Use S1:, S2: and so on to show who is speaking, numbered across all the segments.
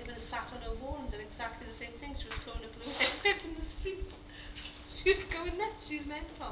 S1: would have sat on her wall and done exactly the same thing. She was throwing up blue liquid in the street. She was going nuts. She's mental.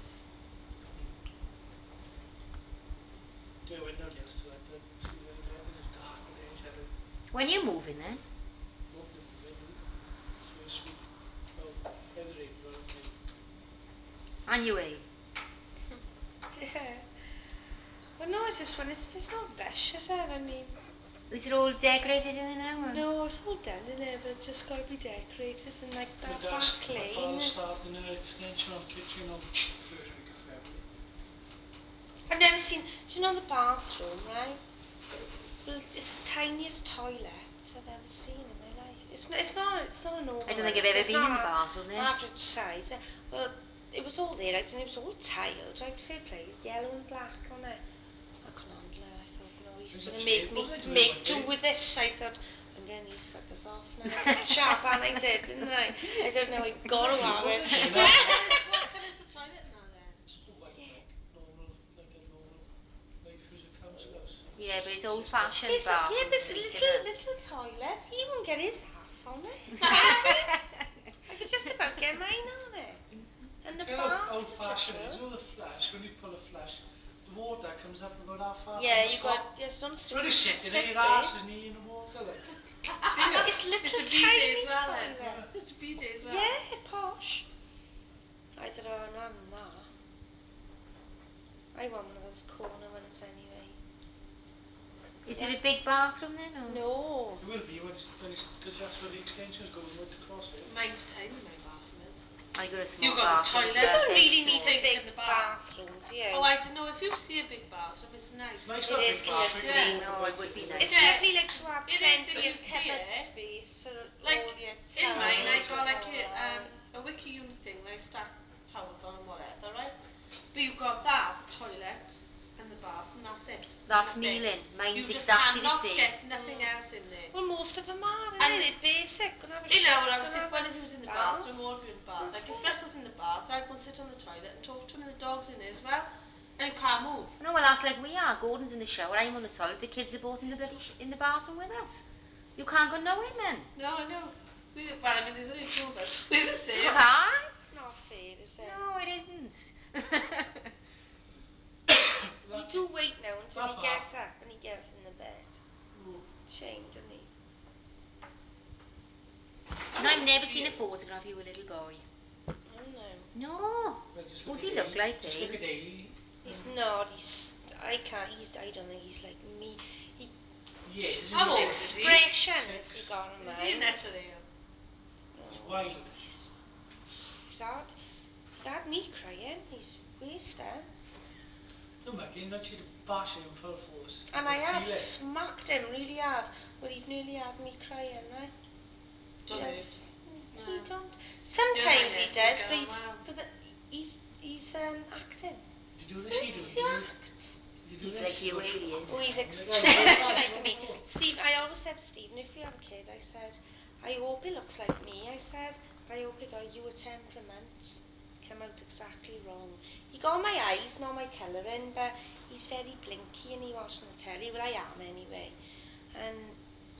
S2: I went down yesterday to see the other bed. It was dark all day. I said,
S3: When you moving then?
S2: hoping to move in the first week of either April or May.
S3: And you will?
S4: Yeah. But no, it's just when it's not rush, is it? I mean,
S3: Is it all decorated in there now?
S4: no, it's all done in there, but it's just got to be decorated and like that back
S2: My father's
S4: lane.
S2: starting an extension on the kitchen on first week of February.
S4: I've never seen. Do you know the bathroom, right? Well, it's the tiniest toilet I've ever seen in my life. It's not a
S3: I
S4: normal
S3: don't
S4: one.
S3: think I've ever
S4: It's
S3: been in the
S4: not
S3: bathroom
S4: a
S3: there.
S4: average size. Well, it was all there, like, and it was all tiled, right? Fair play, yellow and black on it. I couldn't handle it. I thought, no, he's
S2: There's a
S4: gonna
S2: chair.
S4: make
S2: What
S4: me
S2: was I doing one
S4: make do
S2: day?
S4: with this. I thought, I'm getting these fuckers off now. Sharp, and I did, didn't I? I don't know. I got to have
S2: What
S4: it.
S2: was I doing?
S1: What colour's the toilet now then?
S2: It's white,
S4: Yeah.
S2: like normal, like a normal, like if it was a council house
S3: Yeah, but it's old
S2: system.
S3: fashioned
S4: Yeah,
S3: bathroom
S4: but it's a
S3: suite,
S4: little toilet. He won't get his ass on it. Honestly, I could just about get mine on it.
S2: I
S4: And the
S2: tell you how
S4: bath
S2: old
S4: is
S2: fashioned it is.
S4: little.
S2: You know the flush, when you pull a flush, the water comes up about how far from
S4: Yeah,
S2: the
S4: you got
S2: top.
S4: just don't
S2: So when you sit in
S4: sit
S2: it, your
S4: there.
S2: arse is knee in the water, like. Serious?
S4: It's little
S1: It's a BJ
S4: tiny
S1: as well then.
S4: toilet.
S1: It's a BJ as well.
S4: Yeah, posh. I don't know, none of that. I want one of those corner ones anyway.
S3: Is
S4: Yeah.
S3: it a big bathroom then? Or?
S4: No.
S2: It will be when it's because that's where the extension's going with the crosshair.
S1: Mine's tiny, my bathroom is.
S3: I got a
S1: You
S3: small
S1: got the
S3: bathroom as
S1: toilet.
S4: You
S3: well,
S4: don't
S3: very
S4: really need
S3: small.
S4: a
S1: Sink
S4: big
S1: in the bath.
S4: bathroom, do you?
S1: Oh, I don't know. If you see a big bathroom, it's nice.
S2: It's nice to
S4: It
S2: have a big
S4: is
S2: bathroom. You can
S1: Yeah.
S4: lovely.
S2: walk
S3: No,
S2: about
S3: it would
S2: it.
S3: be
S2: Like,
S4: It's
S3: nice.
S1: Yeah,
S4: lovely, like, to have
S1: it is if
S4: plenty of
S1: you see
S4: cupboard
S1: it.
S4: space for
S1: Like
S4: all your
S1: in mine, I
S4: towels
S1: got
S4: and
S1: like
S4: all that.
S1: a wiki unit thing. That I stack towels on and whatever, right? But you've got that, the toilet, and the bath, and that's it. There's
S3: That's
S1: nothing.
S3: me, Lynn.
S1: You
S3: Mine's
S1: just
S3: exactly the
S1: cannot
S3: same.
S1: get nothing else in there.
S4: Well, most of them are, isn't
S1: And
S4: it? They're basic. Gonna have a
S1: in
S4: shit,
S1: our house,
S4: gonna
S1: if
S4: have
S1: one
S4: a
S1: of you was in the
S4: bath.
S1: bathroom, all of you in the bath.
S4: That's
S1: Like if
S4: it.
S1: Russell's in the bath, I go and sit on the toilet and talk to him, and the dog's in there as well, and you can't move.
S3: No, well that's like we are. Gordon's in the shower, I'm on the toilet, the kids are both in the in the bathroom with us. You can't go nowhere, man.
S1: No, I know. Well, I mean, there's only two of us. We're the
S3: You
S1: same.
S3: can't.
S4: It's not fair, is it?
S3: No, it isn't.
S4: You do wait now until
S2: that
S4: he
S2: bath.
S4: gets up and he gets in the bed.
S2: Oh,
S4: Shame, doesn't he?
S3: Do you know, I've never seen a photograph of you, a little boy.
S4: Oh no.
S3: No.
S2: well, just look
S3: What's
S2: at
S3: he look
S2: Daly.
S3: like,
S2: Just look
S3: Dale?
S2: at Daly.
S4: He's not. I can't. I don't think he's like me. He,
S2: He is.
S1: How
S4: his
S1: old is he?
S4: expressions he
S2: 6.
S4: got on
S1: Is he a
S4: mine.
S1: Netherlands?
S2: He's
S4: Oh,
S2: wild.
S4: he's hard. He had me crying. He's wasted.
S2: No mugging, not you to bash him full force. You
S4: And I
S2: got to
S4: have
S2: feel it.
S4: smacked him really hard. Well, he'd nearly had me crying, right?
S1: Don't
S4: Yeah,
S1: hurt.
S4: he
S1: No.
S4: don't.
S1: You're my
S4: Sometimes he
S1: nephew,
S4: does,
S1: get on well.
S4: but he's acting.
S2: Did you do this? He do.
S4: Does he
S2: Did you?
S4: act?
S2: Did you do
S3: He's
S2: this?
S3: like
S2: You
S3: you,
S2: go.
S3: really is.
S4: Oh, he's
S2: Like,
S4: much
S2: that's
S4: like
S2: what I
S4: me.
S2: thought.
S4: Steve, I always said to Stephen, if you have a kid, I said, I hope he looks like me. I said, I hope he got you a temperament. Come out exactly wrong. He got my eyes, not my colouring, but he's very blinky and he watching the telly. Well, I am anyway. And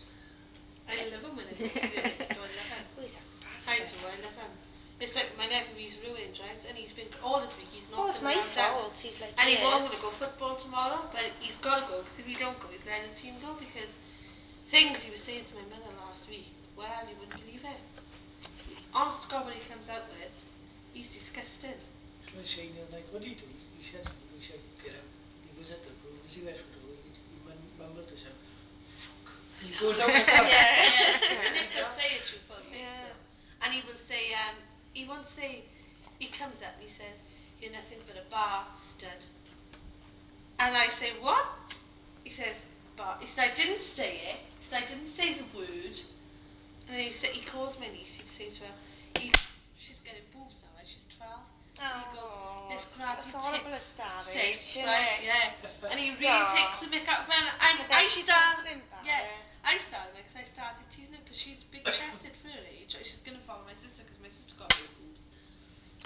S1: I love him when I go to the Vic. Do I love him?
S4: oh, he's a
S1: I
S4: bastard.
S1: do, I love him. It's like my nephew, he's ruined, right? And he's been, all this week, he's
S4: Oh,
S1: not
S4: it's
S1: been
S4: my
S1: allowed out.
S4: fault. He's like
S1: And he won't want to go
S4: this.
S1: football tomorrow, but he's got to go, because if he don't go, he's letting the team go, because things he was saying to my mother last week, well, you wouldn't believe it. Honest to God, what he comes out with, he's disgusting.
S2: So I saying the other night, what did he do? He said something. He said, get up. He goes out to the room. Does he let the door? He mumbled to himself, fuck. And he goes out like that.
S1: Yeah,
S4: Yeah.
S1: Nick will say it to you full face
S4: Yeah.
S1: though. And he won't say, he comes up and he says, you're nothing but a bar stud. And I say, what? He says, bar. He said, I didn't say it. He said, I didn't say the word. And then he calls my niece, he'd say to her, she's getting boobs now, right? She's 12. And he goes,
S4: Oh,
S1: let's grab
S4: it's
S1: your
S4: horrible
S1: tits,
S4: at that
S1: sis,
S4: age, isn't
S1: right?
S4: it?
S1: Yeah. And he really takes
S4: Aw.
S1: the mick out of her. And
S4: I bet she's awful
S1: yeah,
S4: embarrassed.
S1: I started because I started teasing her because she's big chested for her age. She's going to follow my sister because my sister got big boobs. And I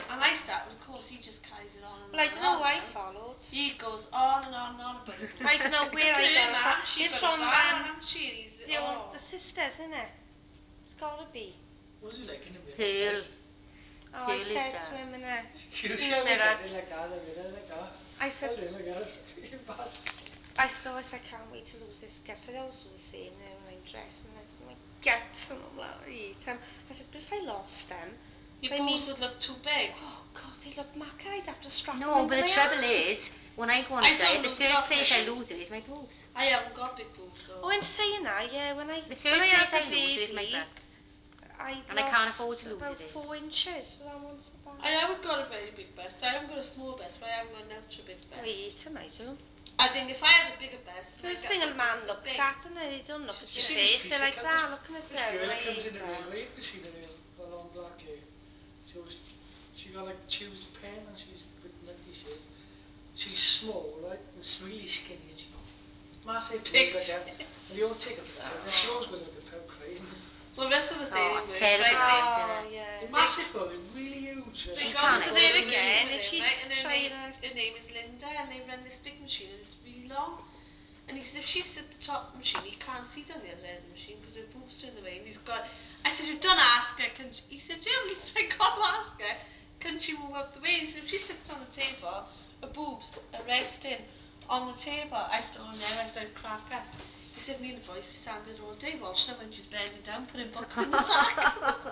S1: start, of course he just carries it on and
S4: Well, I
S1: on and
S4: don't know
S1: on
S4: why I
S1: now.
S4: followed.
S1: He goes on and on and on about a boob.
S4: I don't know where
S1: Look
S4: I
S1: at
S4: got
S1: her,
S4: it from.
S1: man. She
S4: It's
S1: got
S4: from
S1: a van on, hasn't she? And he's,
S4: the sisters, isn't it? It's gotta be.
S2: What was he like in the mirror,
S3: Pearl.
S2: right?
S4: Oh, I
S3: Pearl is
S4: said to him in a
S2: She
S4: in
S2: was
S4: the
S2: like
S4: mirror.
S2: that, like that, like that.
S4: I said,
S2: I do like that. You bastard.
S4: I said, I can't wait to lose this guts. I always do the same now when I'm dressing. I said, my guts, and I'm like, I eat them. I said, but if I lost them,
S1: your
S4: I mean,
S1: boobs would look too big.
S4: oh God, they look macca. I'd have to strap them
S3: No,
S4: into
S3: but the
S4: my
S3: trouble
S4: arm.
S3: is, when I go on
S1: I
S3: a
S1: don't
S3: diet, the
S1: lose it
S3: first
S1: off my
S3: place I
S1: boobs.
S3: lose it is my boobs.
S1: I haven't got big boobs though.
S4: Oh, in saying that, yeah,
S3: The
S4: when
S3: first
S4: I had
S3: place
S4: the
S3: I lose it is my
S4: baby,
S3: breast.
S4: I
S3: And I
S4: lost
S3: can't afford to lose
S4: about
S3: it.
S4: 4 inches, so that wasn't so bad.
S1: I haven't got a very big breast. I haven't got a small breast, but I haven't got an ultra big
S4: I
S1: breast.
S4: eat them, I do.
S1: I think if I had a bigger breast, my
S4: First
S1: gut
S4: thing a
S1: would
S4: man
S1: look so
S4: looks
S1: big.
S4: at, and they don't look at
S2: You
S4: your
S2: see
S4: face.
S2: this
S4: They're like that, looking at
S2: this
S4: it.
S2: girl
S4: And
S2: that
S4: I
S2: comes
S4: hate
S2: in the
S4: that.
S2: railway, you see the long black hair. She always, she got like chews pen and she's a bit nutty she is. She's small, right? And it's really skinny and she got massive boobs like that. And they all take her for the and she always goes out the pub crying.
S1: Well, Russell was saying
S3: Oh,
S1: in
S3: it's
S1: work,
S3: terrible,
S1: right?
S4: Oh,
S3: isn't it?
S4: yeah.
S2: They're massive though, they're really huge.
S1: They
S3: She
S1: got
S3: can't
S1: this
S3: afford
S1: girl
S3: to
S1: who
S3: lose
S1: works
S4: again,
S1: with
S4: if
S1: him,
S4: she's
S1: right? And
S4: trying to...
S1: her name is Linda, and they run this big machine, and it's really long. And he said if she's at the top of the machine, he can't see down the other end of the machine because her boobs are in the way. And he's got. I said, you don't ask her. Can she? He said, yeah, at least I got to ask her. Can she move up the way? He said, if she sits on the table, her boobs are resting on the table. I said, oh no, I said, I'd crack up. He said, me and the boys, we stand there all day watching her when she's bending down, putting books in the sack.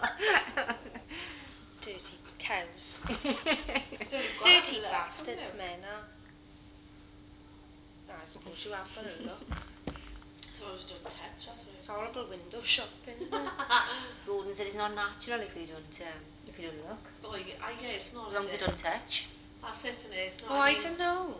S4: Dirty cows.
S1: So you've got
S4: Dirty
S1: to look,
S4: bastards,
S1: haven't you?
S4: men are. I suppose you have got a look.
S1: So I was done touch, that's what I
S4: It's
S1: was
S4: horrible window shopping, isn't it?
S3: Gordon said it's not natural if you don't look.
S1: Oh, yeah, it's not,
S3: As long
S1: is
S3: as you
S1: it?
S3: don't touch.
S1: That's it, and it's not.
S4: Oh, I don't know.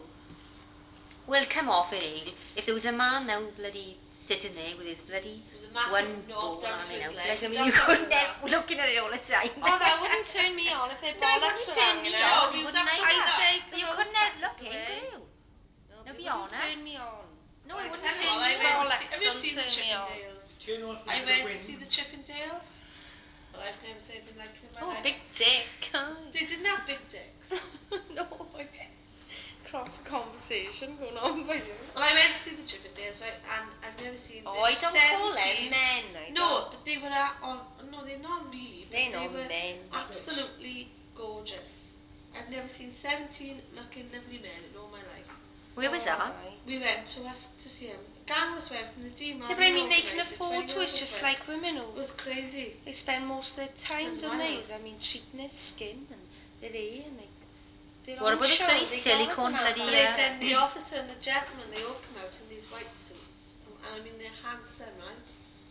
S3: Well, come off it, eh? If there was a man now bloody sitting there with his bloody
S1: With a massive
S3: one
S1: knob
S3: bone
S1: down
S3: on
S1: to
S3: it
S1: his
S3: out,
S1: leg.
S3: like, I
S1: He'd
S3: mean, you
S1: have to
S3: couldn't
S1: do
S3: help
S1: that.
S3: looking at it all the time.
S4: Oh, that wouldn't turn me on if their
S3: No, it
S4: bollocks
S3: wouldn't
S4: were
S3: turn
S4: hanging
S3: me
S4: out.
S3: on,
S1: you
S3: wouldn't
S1: have to
S3: either.
S4: I'd say,
S3: But you
S4: those
S3: couldn't help
S4: fuckers
S3: looking,
S4: away.
S3: could you?
S4: No,
S3: Now
S4: but
S3: be
S4: it wouldn't
S3: honest.
S4: turn me on.
S3: No,
S1: I
S3: it wouldn't
S1: tell you
S3: turn
S1: what,
S3: me
S1: I went
S3: on.
S1: to see,
S4: Bollocks
S1: have you
S4: don't
S1: seen the
S4: turn me on.
S1: Chippendales?
S2: Turn on for
S1: I
S2: the
S1: went to
S2: wind.
S1: see the Chippendales. Well, I've never seen anything like it in my
S4: Oh,
S1: life.
S4: big dick.
S1: They didn't have big dicks.
S4: No, I cross conversation going on by you.
S1: Well, I went to see the Chippendales, right, and I've never seen.
S4: Oh, I don't call them
S1: 17
S4: men. I
S1: No,
S4: don't.
S1: but they were no, they're not really. But
S4: They're
S1: they
S4: not
S1: were
S4: men.
S1: absolutely gorgeous. I've never seen 17 looking lovely men in all my life.
S3: Where was that?
S4: Aye.
S1: We went to us to see him. A gang of us went from the team.
S4: Yeah, but I mean, they can afford to. It's just like women
S1: It
S4: who
S1: was crazy.
S4: they spend most of their time,
S1: It was
S4: don't they?
S1: wild.
S4: I mean, treating their skin and their hair and their
S3: What
S4: own
S3: about those
S4: show.
S3: bloody
S4: They
S3: silicone
S4: gotta
S3: bloody,
S1: But
S4: have
S1: then the officer and the gentleman, they all come out in these white suits, and I mean they're handsome, right?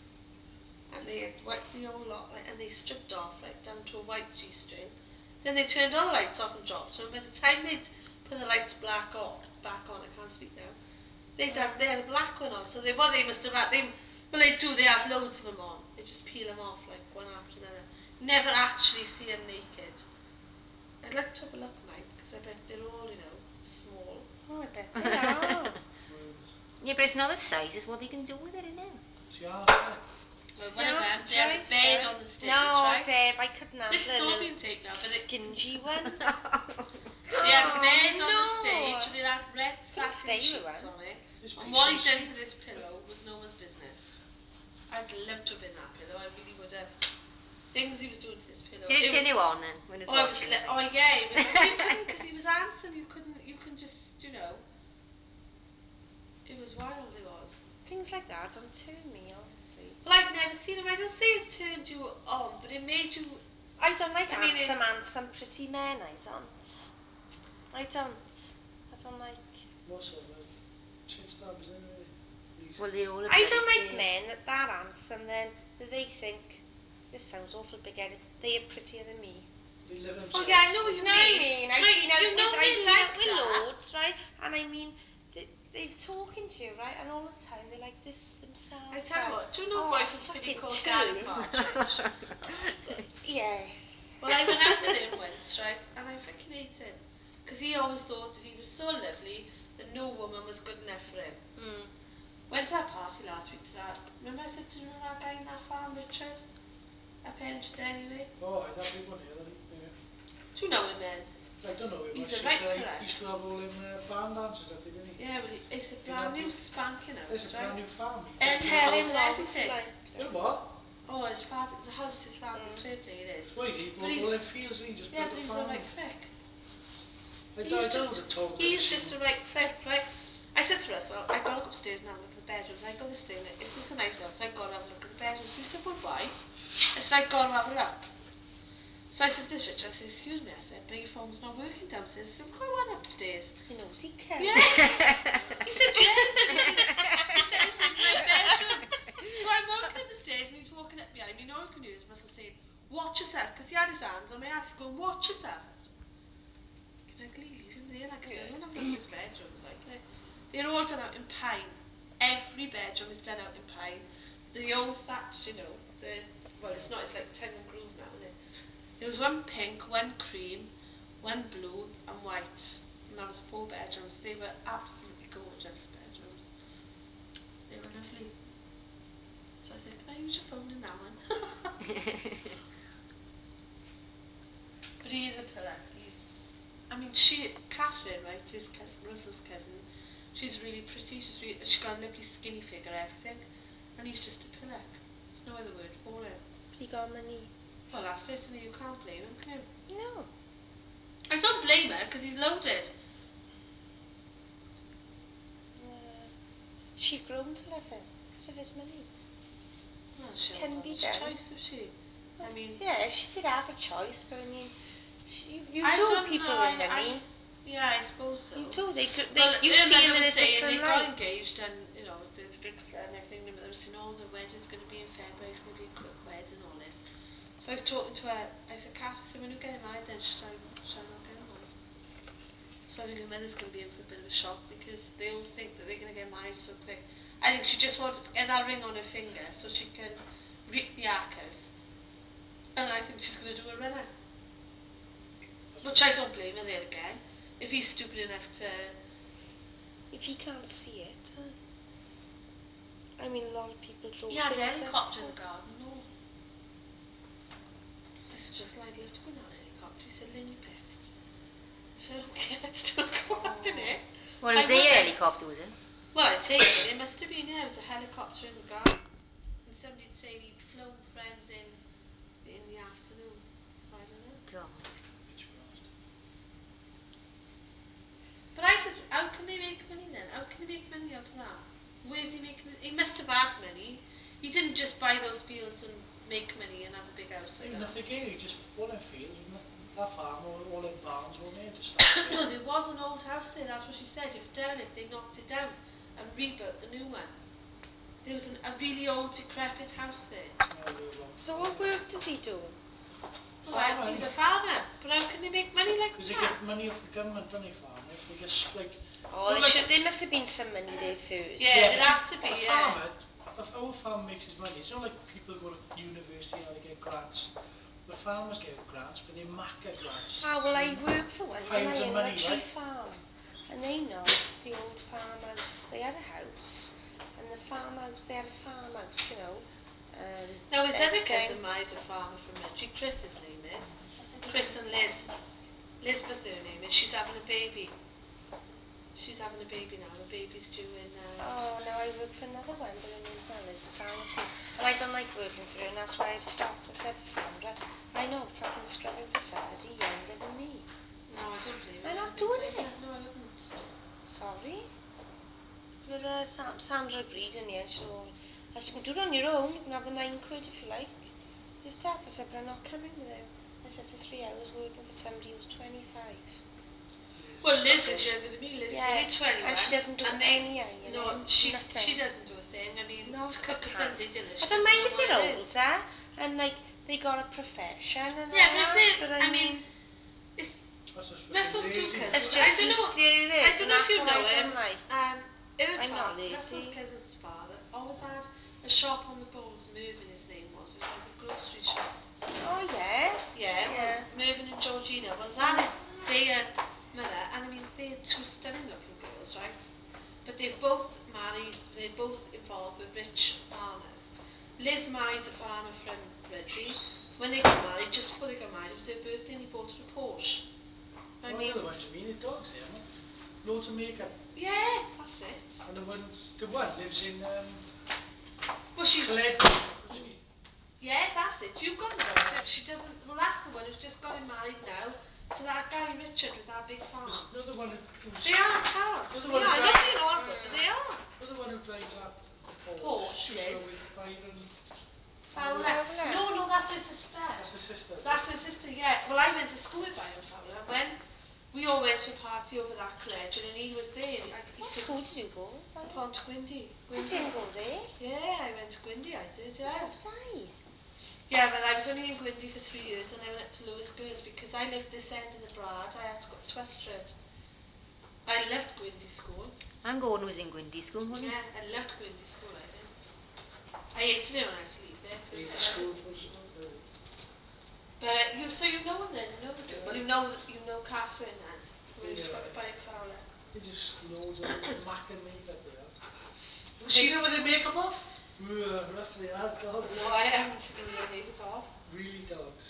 S1: And they had wiped the whole lot, like, and they stripped off right down to a white G-string. Then they turned all the lights off and dropped them. And by the time they'd put the lights back on, I can't speak now. They had a black one on, so they must have had them. Well, they do. They have loads of them on. They just peel them off like one after another. Never actually see them naked. I'd like to have a look, mate, because I bet they're all, small.
S4: Oh, I bet they are.
S3: yeah, but it's not the size, it's what they can do with it, isn't it?
S2: See, I
S1: Well,
S4: See,
S1: one of
S4: that's
S1: them,
S4: the
S1: they had a
S4: choice,
S1: bed
S4: eh?
S1: on the stage,
S4: No,
S1: right?
S4: Deb, I couldn't
S1: This
S4: handle
S1: is
S4: a
S1: all
S4: little
S1: being taken now, but
S4: skingy one.
S1: they had a bed on the stage, and
S4: No.
S1: it had red
S4: Couldn't
S1: satin
S4: stay with
S1: sheets
S4: one.
S1: on it.
S2: This
S1: And
S2: place
S1: what
S2: so
S1: he'd done
S2: cheap.
S1: to this pillow was no one's business. I'd love to have been that pillow, I really would have. Things he was doing to this pillow.
S3: Did it turn you on then, when it was watching it?
S1: Oh yeah, it was, you couldn't, because he was handsome, you can just, it was wild, it was.
S4: Things like that don't turn me on, see.
S1: Well, I'd never seen him, I don't say it turned you on, but it made you,
S4: I don't like
S1: I mean,
S4: handsome, pretty men, I don't. I don't like...
S2: What sort of chin stabbers anyway? These.
S3: Well, they're all a
S4: I
S3: bloody
S4: don't like
S3: same.
S4: men that handsome then, that they think, this sounds awful big-headed, they are prettier than me.
S2: They live
S1: oh
S2: themselves.
S1: yeah, I know what
S4: You
S1: you
S4: know what I
S1: mean.
S4: mean? I've been out
S1: You know
S4: with,
S1: they
S4: I've been
S1: like
S4: out with
S1: that.
S4: loads, right? And I mean, they're talking to you, right? And all the time they're like this themselves.
S1: I tell you what, do you know a
S4: oh,
S1: boy from Philly
S4: fucking
S1: called
S4: tool.
S1: Gary Partridge?
S4: Yes.
S1: Well, I went out with him once, right, and I fucking ate him. Because he always thought that he was so lovely that no woman was good enough for him.
S4: Mm.
S1: Went to that party last week to that. Remember I said to you that guy in that farm, Richard? Up Hendred anyway?
S2: Oh, that big one here, yeah.
S1: Do Do you know him then?
S2: I don't know him
S1: He's
S2: much,
S1: a
S2: just
S1: right
S2: that he
S1: pillar.
S2: used to have all them barn dances up there, didn't he?
S1: Yeah, well, it's a
S2: In
S1: brand
S2: that
S1: new
S2: big,
S1: spanking
S2: it's a
S1: house,
S2: brand
S1: right?
S2: new farm. He just
S1: And
S2: built
S4: Tell
S2: it.
S1: built
S4: him what was he
S1: everything.
S4: like?
S2: You know what?
S1: Oh, it's fabulous. The house is fabulous.
S4: Mm.
S1: Fair play, it is.
S2: That's what he did. He
S1: But
S2: bought
S1: he's,
S2: all them fields and he just
S1: yeah,
S2: built
S1: but
S2: a
S1: he's a
S2: farm.
S1: right prick.
S2: I don't know the told I've ever
S1: He's
S2: seen
S1: just
S2: him.
S1: a right prick, right? I said to Russell, I gotta go upstairs and have a look at the bedrooms. I got this thing that if it's a nice house, I gotta have a look at the bedrooms. He said, well, why? I said, I gotta have a look. So I said to this Richard, I said, excuse me, I said, but your phone's not working downstairs. I said, well, go on upstairs.
S4: You know, he can.
S1: Yeah. He said, yeah. He said, my bedroom. So I'm walking up the stairs and he's walking up behind me. And all I can hear is Russell saying, watch yourself. Because he had his hands on my ass going, watch yourself. I said, can I leave him there? Like, I still don't have a look at his bedrooms. Like, they're all done out in pine. Every bedroom is done out in pine. The old thatch, you know, well, it's not, it's like tongue and groove now, isn't it? There was one pink, one cream, one blue, and white. And that was 4 bedrooms. They were absolutely gorgeous bedrooms. They were lovely. So I said, can I use your phone in that one? But he is a pillar. I mean, Catherine, right, his cousin, Russell's cousin, she's really pretty. She's got a lovely skinny figure, everything. And he's just a pillar. There's no other word for him.
S4: But he got money.
S1: Well, that's it, and you can't blame him, can you?
S4: No.
S1: I don't blame her, because he's loaded.
S4: She'd grown to love him because of his money.
S1: Well, she'll
S4: Can
S1: have
S4: be
S1: much
S4: done.
S1: choice, if she...
S4: Well,
S1: I mean...
S4: yeah, she did have a choice, but I mean, you
S1: I
S4: do
S1: don't
S4: people
S1: know,
S4: with money.
S1: yeah, I suppose so.
S4: You do.
S1: Well,
S4: You
S1: her
S4: see
S1: mother
S4: him in
S1: was
S4: a
S1: saying
S4: different
S1: they got
S4: light.
S1: engaged and, you know, there's a big flair and everything. The mother was saying, oh, the wedding's going to be in February, it's going to be a quick wedding and all this. So I was talking to her, I said, Kath, I said, when you get married then, should I not get married? So I think her mother's going to be in for a bit of a shock because they all think that they're going to get married so quick. I think she just wanted to get that ring on her finger so she can reap the acres. And I think she's going to do a runner. Which I don't blame her there again. If he's stupid enough to...
S4: If he can't see it, I mean, a lot of people throw
S1: He had a
S4: things at
S1: helicopter in
S4: her.
S1: the garden, no. I said, just I'd love to go on an helicopter. He said, Lynn, you pissed. I said, okay, let's still go up in it.
S3: Well, it
S1: I
S3: was
S1: would
S3: a
S1: have.
S3: helicopter, was it?
S1: Well, I take it must have been, yeah, it was a helicopter in the garden. And somebody'd say he'd flown friends in the afternoon. So I don't know.
S3: God.
S2: To be honest.
S1: But I said, how can they make money then? How can they make money out of that? Where's he making it? He must have had money. He didn't just buy those fields and make money and have a big house like
S2: Even
S1: that.
S2: if they gave you just all them fields, with that farm, all them barns, weren't they, to start with?
S1: No, there was an old house there, that's what she said. It was derelict, they knocked it down and rebuilt the new one. There was a really old decrepit house there.
S2: No, they long
S4: So what work does he do?
S1: Well, he's a farmer, but how can they make money like
S2: because they
S1: that?
S2: get money off the government, don't they, farmers? They get, like...
S4: Oh,
S2: Well, like,
S4: there must have been some money there first.
S1: Yeah,
S2: but
S1: there'd have to be,
S2: a
S1: yeah.
S2: farmer, our farmer makes his money. It's not like people go to university or they get grants. The farmers get grants, but they macca grants.
S4: Ah, well, I work for one, didn't I,
S2: Piles of
S4: in
S2: money,
S4: Luttree
S2: right?
S4: Farm. And they knocked the old farmhouse. They had a house, and the farmhouse, they had a farmhouse, you know.
S1: Now his other
S4: Everything.
S1: cousin married a farmer from Ridley. Chris, his name is. Chris and Liz. Lisbeth, her name is. She's having a baby. She's having a baby now. The baby's due in...
S4: Oh, no, I work for another one, but her name's not Liz, it's Ansley. And I don't like working for her, and that's why I've stopped. I said to Sandra, I know, fucking scrubbing for somebody younger than me.
S1: No, I don't blame
S4: I'm
S1: her.
S4: not
S1: I'd be
S4: doing
S1: kind
S4: it.
S1: of... No, I wouldn't.
S4: Sorry. But Sandra agreed in the end. She said, oh, I said, you can do it on your own. You can have the £9 if you like. Yourself. I said, but I'm not coming with him. I said, for 3 hours working for somebody who's 25.
S1: Well, Liz is
S4: Fucking...
S1: younger than me. Liz is
S4: Yeah,
S1: only 21.
S4: and she doesn't do
S1: And they...
S4: any
S1: No,
S4: ironing,
S1: she
S4: nothing.
S1: doesn't do a thing. I mean,
S4: Not
S1: to
S4: a
S1: cook a
S4: can.
S1: Sunday dinner,
S4: I
S1: she
S4: don't
S1: doesn't
S4: mind
S1: know
S4: if
S1: what
S4: they're
S1: it is.
S4: older and like they got a profession and
S1: Yeah,
S4: all
S1: but if
S4: that,
S1: they...
S4: but
S1: I mean, it's...
S2: That's just fucking
S1: Russell's two
S2: lazy,
S1: cousins.
S4: it's
S2: isn't it?
S1: I
S4: just
S1: don't
S4: too
S1: know...
S4: it
S1: I
S4: is,
S1: don't
S4: and
S1: know if
S4: that's
S1: you
S4: what
S1: know
S4: I
S1: him.
S4: don't like. I'm not
S1: Russell's
S4: lazy.
S1: cousin's father always had a shop on the Bowls. Mervyn, his name was. It was like a grocery shop.
S4: Oh yeah,
S1: Yeah, well,
S4: yeah.
S1: Mervyn and Georgina. Well, that is their mother, and I mean, they're two stunning-looking girls, right? But they've both married. They're both involved with rich farmers. Liz married a farmer from Rydri, when they got married, just before they got married, it was their birthday and he bought her a Porsche. I
S2: Oh, I know
S1: made
S2: the
S1: it.
S2: ones you mean. It dogs there, man. Loads of makeup.
S1: Yeah, that's it.
S2: And the one lives in
S1: Well, she's
S2: Caledwell, doesn't he?
S1: yeah, that's it. You've got it right. She doesn't. Well, that's the one who's just got him married now. So that guy Richard with that big farm.
S2: Because you're the one
S1: They are cars.
S2: you're the
S1: They
S2: one who
S1: are. Not
S2: drives.
S1: being awkward, but they are.
S2: You're the one who drives that the Porsche
S1: Porsche,
S2: to
S1: yes.
S2: with Byron
S1: Fowler.
S2: Fowler.
S4: Fowler.
S1: No, no, that's her sister.
S2: That's his sister, is it?
S1: That's her sister. Yeah. Well, I went to school with Byron Fowler when we all went to a party over that collection, and he was there. He
S4: What
S1: said,
S4: school did you go?
S1: Pont Gwyndy.
S4: I didn't go there.
S1: Yeah, I went to Gwyndy. I did.
S4: So
S1: Yeah.
S4: did I.
S1: Yeah, but I was only in Gwyndy for 3 years, and I went up to Lewis Girls because I lived this end of the Brad. I had to go up to Westford. I loved Gwyndy School.
S3: And Gordon was in Gwyndy School, wasn't he?
S1: Yeah, I loved Gwyndy School. I did. I hated it when I had to leave there.
S2: He
S1: Cause
S2: the
S1: I had to,
S2: school was
S1: but you know him then. You know the two. Well,
S2: yeah,
S1: you know Catherine then. When you
S2: yeah.
S1: spoke to Byron Fowler.
S2: They just loads of Mac and makeup they have. Have you
S1: They,
S2: seen them with their makeup off? Rough they are, dogs.
S1: no, I haven't seen them with their makeup off.
S2: Really dogs.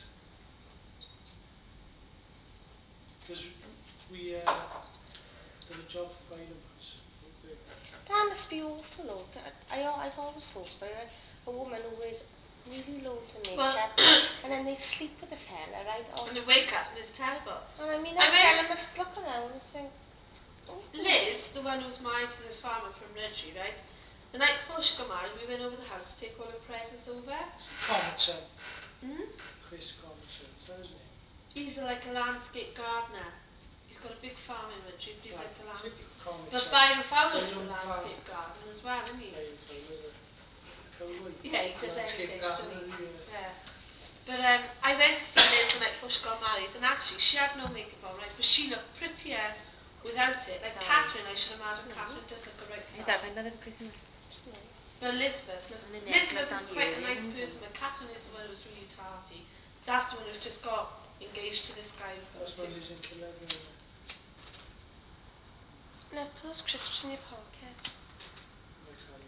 S2: Because we did a job for Byron once. Okay.
S4: That must be awful though. I've always thought about it. A woman who wears really loads of
S1: Well,
S4: makeup and then they sleep with a fella, right?
S1: and they
S4: Honestly.
S1: wake up and it's terrible.
S4: And I mean,
S1: I
S4: that
S1: went
S4: fella must look around and think, oh,
S1: Liz, the one who's married to the farmer from Rudgy, right? The night before she got married, we went over the house to take all her presents over.
S2: Comet's son.
S1: Hmm?
S2: Chris Comet's son. Is that his name?
S1: He's like a landscape gardener. He's got a big farm in Rudgy, but he's
S2: Right.
S1: like a
S2: Is it
S1: landscape.
S2: Comet's
S1: But
S2: son?
S1: Byron Fowler
S2: Got his
S1: is a
S2: own farm.
S1: landscape gardener as well, isn't he?
S2: Byron Fowler's a cowboy.
S1: Yeah, he does
S2: Landscape
S1: anything, doesn't
S2: gardener,
S1: he?
S2: yeah.
S1: Yeah. But I went to see Liz the night before she got married, and actually she had no makeup on, right? But she looked prettier without it. Like
S3: Aye.
S1: Catherine, I should
S4: it's
S1: imagine Catherine does look a
S4: nice.
S1: right
S3: I
S1: flat.
S3: got my mother for Christmas.
S4: It's nice.
S1: But Elizabeth, look,
S3: And a necklace
S1: Elizabeth is
S3: and
S1: quite a nice
S3: earrings and...
S1: person, but Catherine is the one who's really tarty. That's the one who's just got engaged to this guy who's got a
S2: That's one
S1: big.
S2: lives in Caledwell.
S4: Now put those crisps in your pocket.
S2: Right, sorry.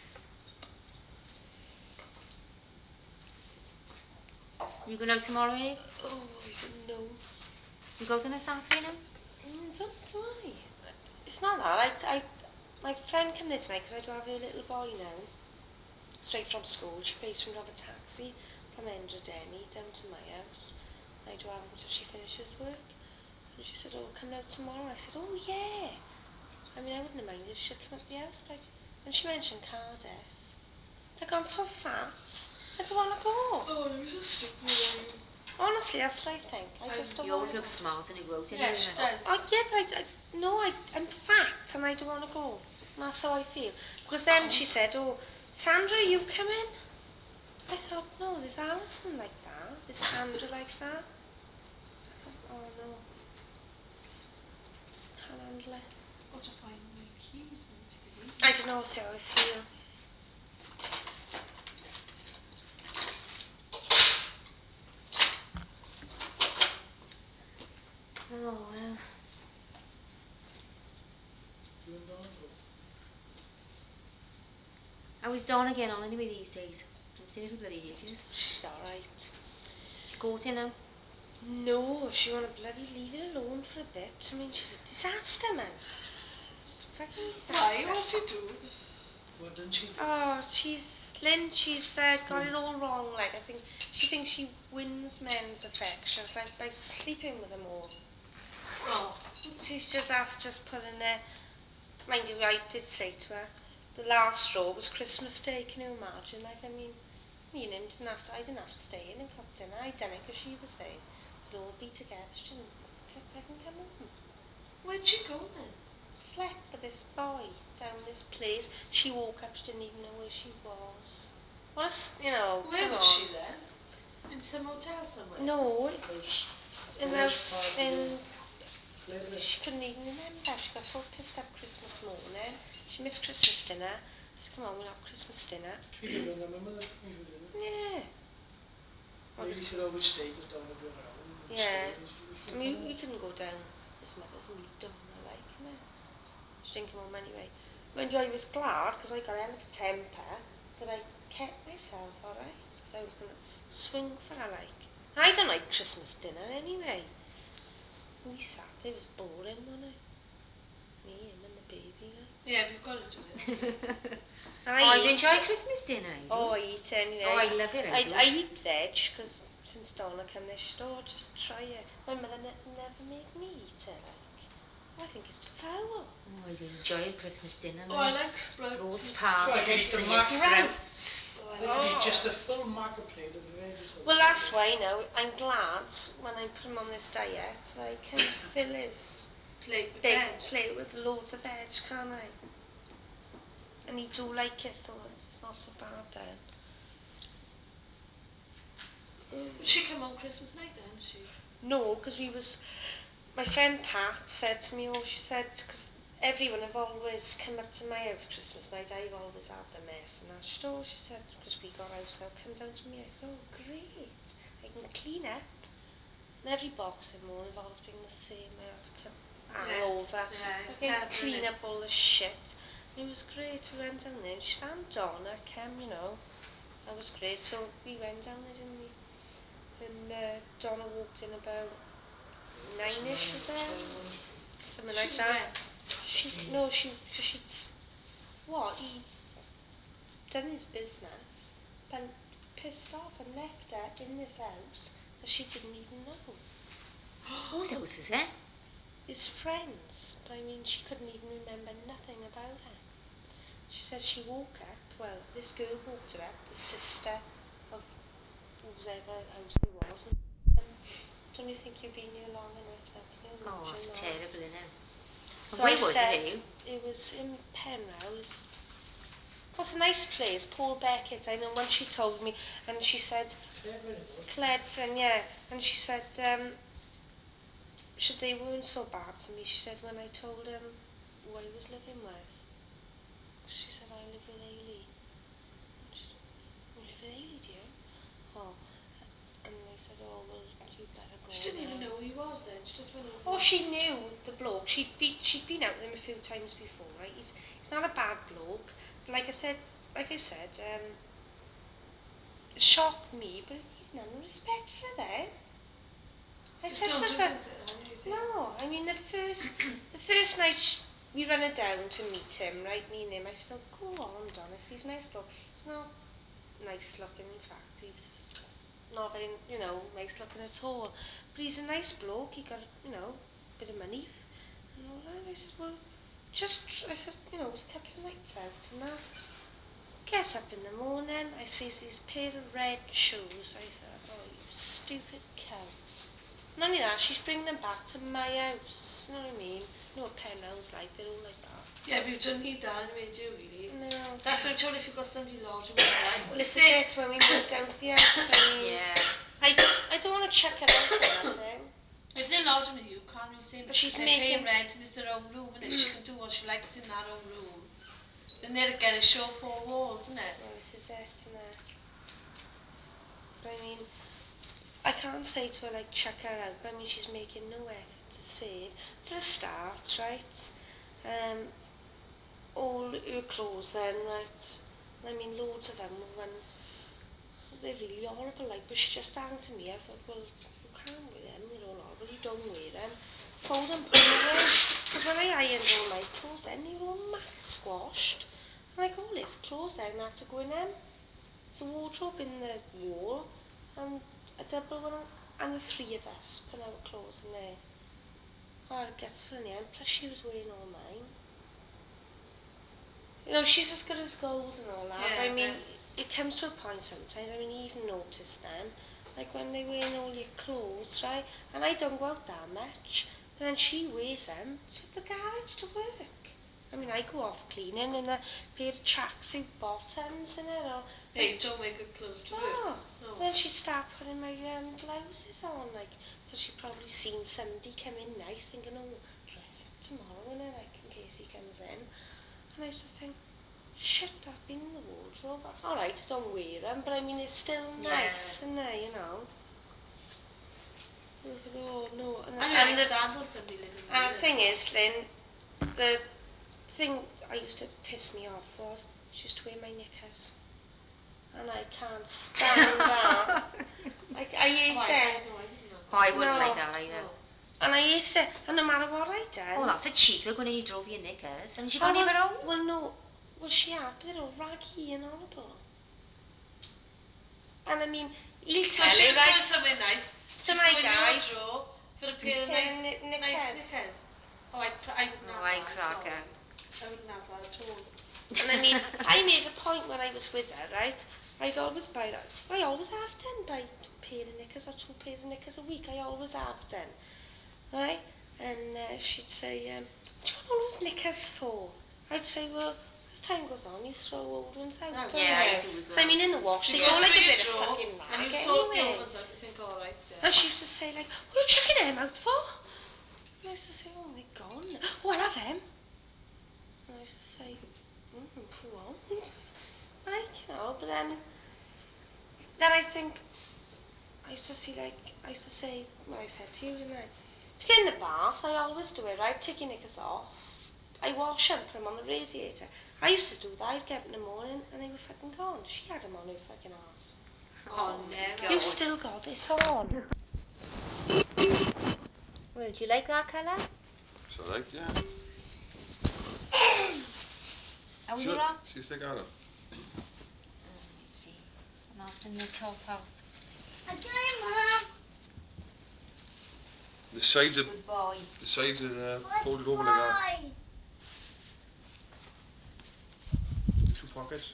S3: You going out tomorrow, eh?
S4: Oh, I don't know.
S3: You go to a Saturday now?
S4: Don't do I? It's not that. My friend came there tonight because I do have a little boy now. Straight from school. She pays for him to have a taxi from Endredeni down to my house. I do have him until she finishes work. And she said, oh, come out tomorrow. I said, oh, yeah. I mean, I wouldn't have minded if she'd come up the house. But when she mentioned Cardiff, I've gone so fat. I don't want to go.
S1: Oh, you're so stupid, are you?
S4: Honestly, that's what I think. I just don't
S3: You
S4: want
S3: always
S4: to
S3: look
S4: go.
S3: smart and you go out
S1: Yeah,
S3: anyway,
S1: she
S3: man.
S1: does.
S4: Yeah, but no, I'm fat and I don't want to go. And that's how I feel. Because then she said, oh, Sandra, you come in? I thought, no, there's Alison like that. There's Sandra like that. I thought, oh no, can't handle it.
S1: Got to find my keys and take it easy.
S4: I don't know, see how I feel.
S3: Oh, well.
S2: You and Dawn go.
S3: How is Dawn again on anyway these days? I haven't seen her for bloody ages.
S4: She's alright.
S3: She caught in now.
S4: No, she want to bloody leave it alone for a bit. I mean, she's a disaster, man. She's a fucking
S1: Why?
S4: disaster.
S1: What's she do?
S2: What didn't she do?
S4: Oh, she's got it all wrong. Like, I think she thinks she wins men's affections, like by sleeping with them all.
S1: Oh.
S4: That's just putting her. Mind you, I did say to her, the last straw was Christmas Day. Can you imagine? Like, I mean, me and him I didn't have to stay in and cook dinner. I done it because she was there. We'd all be together. She didn't fucking come home.
S1: Where'd she go then?
S4: Slept with this boy down this place. She woke up. She didn't even know where she was.
S1: Where
S4: Come
S1: was
S4: on.
S1: she then? In some hotel somewhere?
S4: No,
S2: House.
S4: in
S2: The
S4: the
S2: house
S4: house
S2: party in
S4: in.
S2: Caledwell.
S4: She couldn't even remember. She got so pissed up Christmas morning. She missed Christmas dinner. She said, come on, we'll have Christmas dinner.
S2: She did bring her mum with her to me for dinner.
S4: Yeah.
S2: Lady said, oh, we'll stay because Dawn will be on her own. We'll
S4: Yeah.
S2: stay. And she
S4: I
S2: didn't come
S4: mean, you
S2: home.
S4: couldn't go down his mother's and meet Donna, like, innit? She didn't come home anyway. Mind you, I was glad because I got a hell of a temper that I kept myself, alright? Because I was going to swing for her, like. I don't like Christmas dinner anyway. We sat, it was boring, wasn't it? Me, him and the baby, like.
S1: Yeah, we've got to do it, haven't we?
S4: And
S3: Oh,
S4: I
S3: do you
S4: eat
S3: enjoy
S4: it.
S3: Christmas dinner,
S4: Oh,
S3: do?
S4: I eat it
S3: Oh, I
S4: anyway.
S3: love it, I
S4: I,
S3: do.
S4: I eat veg, because since Donna came there, she said, oh, just try it. My mother never made me eat it, like. Oh, I think it's foul.
S3: Oh, I do enjoy the Christmas dinner,
S1: Oh, I
S3: man.
S1: like sprouts.
S3: Roast
S2: Right, you eat
S3: parsnips
S2: the
S3: and your
S2: mac.
S3: sprouts.
S1: Oh, I
S2: You
S1: like
S2: can eat just a
S1: sprouts.
S2: full macca plate of vegetables.
S4: Well, that's why now I'm glad when I put him on this diet that I can fill his
S1: Plate with
S4: big
S1: veg.
S4: plate with loads of veg, can't I? And he do like it, so it's not so bad then.
S1: She came on Christmas night then, did she?
S4: No, because my friend Pat said to me, oh, she said, because everyone have always come up to my house Christmas night, I've always had the mess and that. She said, because we got house help, come down to me. I said, oh, great, I can clean up. And every Boxing morning has always been the same. I have to hang
S1: Yeah.
S4: over.
S1: Yeah,
S4: I
S1: it's
S4: can
S1: terrible, isn't
S4: clean
S1: it?
S4: up all the shit. And it was great. We went down there. She and Donna came, That was great. So we went down there, didn't we? And Donna walked in about
S2: That's
S4: nine-ish, was it?
S2: 12 on Street.
S4: Something
S1: She's
S4: like
S1: a
S4: that.
S1: wreck.
S4: No, she'd, what, he done his business, but pissed off and left her in this house that she didn't even know.
S3: Whose house was it?
S4: His friends, but I mean, she couldn't even remember nothing about her. She said she woke up, well, this girl woke her up, the sister of whoever house it was, and don't you think you've been here long enough, like, can you
S3: Oh,
S4: imagine
S3: that's
S4: that?
S3: terrible, innit? And
S4: So I
S3: where was it,
S4: said,
S3: you?
S4: it was in Penrose. Well, it's a nice place, Paul Beckett, I know when she told me, and she said,
S2: Claire Renable.
S4: Cledford, yeah, and she said, they weren't so bad to me, she said, when I told them who I was living with. She said, I live with Ailey. And she said, you live with Ailey, do you? Oh. And they said, oh, well, you better go
S1: She didn't even
S4: now.
S1: know who he was then. She just went over
S4: Oh,
S1: there.
S4: she knew the bloke. She'd been out with him a few times before, right? He's not a bad bloke. But like I said, it shocked me, but he'd none respect for her then. I
S1: Just
S4: said to
S1: don't do
S4: her,
S1: things like that, you do.
S4: no, I mean the first night we ran her down to meet him, right, me and him, I said, oh, go on, Donna, he's a nice bloke. He's not nice looking, in fact, he's not very, nice looking at all, but he's a nice bloke, he got, a bit of money, and all that. I said, well, I said, it was a couple of nights out, and that. Gets up in the morning, I sees these pair of red shoes, I thought, oh, you stupid cow. Not only that, she's bringing them back to my house. You know what I mean? You know what Penrose like, they're all like that.
S1: Yeah, but you don't need that anyway, do you, really?
S4: No.
S1: That's what I'm told if you've got somebody lodging with you, right?
S4: Well, this is it, when we moved down to the house, I mean,
S3: Yeah.
S4: I don't want to chuck her out or nothing.
S1: If they're lodging with you, can't really say
S4: But
S1: much
S4: she's
S1: because they're paying
S4: making,
S1: rent and it's their own room, and she can do what she likes in that own room. And they'd get a show four walls, isn't it?
S4: well, this is it, and but I mean, I can't say to her, like, chuck her out, but I mean, she's making no effort to save. For a start, right, all her clothes then, right, I mean, loads of them, ones, they're really horrible, like, but she just hung to me. I thought, well, you can't wear them, they're all horrible, you don't wear them. Fold and put them away. Because when I ironed all my clothes then, they were all squashed. And like all his clothes then had to go in them. There's a wardrobe in the wall, and a double one, and the three of us put our clothes in there. Oh, it gets funny, and plus she was wearing all mine. She's as good as gold and all that,
S1: Yeah,
S4: but I mean,
S1: but
S4: it comes to a point sometimes, I mean, you even notice them, like when they wearing all your clothes, right, and I don't go out that much, but then she wears them to the garage to work. I mean, I go off cleaning in a pair of tracksuit bottoms and it, or,
S1: yeah, you don't wear good clothes to work.
S4: no,
S1: No.
S4: then she'd start putting my blouses on, like, because she'd probably seen somebody come in nice, thinking, oh, dress up tomorrow, and like, in case he comes in, and I used to think, shit, I've been in the wardrobe. Alright, I don't wear them, but I mean, it's still nice, isn't it? Oh, no.
S1: I don't like to handle somebody living with
S4: And
S1: you.
S4: the thing is, Lynn, the thing that used to piss me off was she used to wear my knickers. and I can't stand that. I
S1: Oh,
S4: hate it.
S1: no, I wouldn't have
S3: Oh, I
S1: that.
S3: wouldn't like
S4: No.
S3: that either.
S1: No.
S4: And I hate it. And no matter what I
S3: Oh,
S4: done.
S3: that's a cheek. They're going to drove your knickers. And she
S4: Oh,
S3: going to have her own?
S4: well, no. Well, she had, but they're all raggy and horrible. And I mean, he'll
S1: So
S4: tell
S1: she
S4: you,
S1: was
S4: right?
S1: going somewhere nice. She'd go
S4: Tonight,
S1: in your
S4: guys.
S1: drawer for a pair of
S4: Pair
S1: nice,
S4: of
S1: nice
S4: knickers.
S1: knickers. Oh, I wouldn't
S3: Oh,
S1: have
S3: I
S1: that. I'm
S3: cracker.
S1: sorry. I wouldn't have that at all.
S4: And I mean, I made a point when I was with her, right? I'd always buy that. I always have done buy a pair of knickers or 2 pairs of knickers a week. I always have done, right? And she'd say, what do you want all those knickers for? I'd say, well, as time goes on, you throw old ones out,
S1: No.
S4: don't
S3: Yeah, I
S4: you?
S3: do as
S4: So I
S3: well.
S4: mean, in the wash,
S1: You
S4: they
S1: go
S4: go like
S1: through
S4: a
S1: your
S4: bit of
S1: drawer
S4: fucking
S1: and you
S4: rag
S1: sort the old
S4: anyway.
S1: ones out. You think, all right, yeah.
S4: And she used to say, like, what are you chucking them out for? And I used to say, oh, they're gone. Oh, I'll have them. And I used to say, who wants? Like, but then I think, I used to say, what I said to you, didn't I? To get in the bath, I always do it, right? Take your knickers off. I wash them, put them on the radiator. I used to do that. I'd get up in the morning and they were fucking gone. She had them on her fucking ass.
S1: Oh,
S3: Oh, my
S1: never.
S4: You've
S3: God.
S4: still got this on.
S3: Well, do you like that colour?
S5: So like, yeah.
S3: How was
S5: Sure.
S3: your hat?
S5: See, stick out of.
S3: Let me see. And that's in the top part.
S6: Okay, Mum.
S5: The sides are
S3: Good boy.
S5: folded over like that. Two pockets.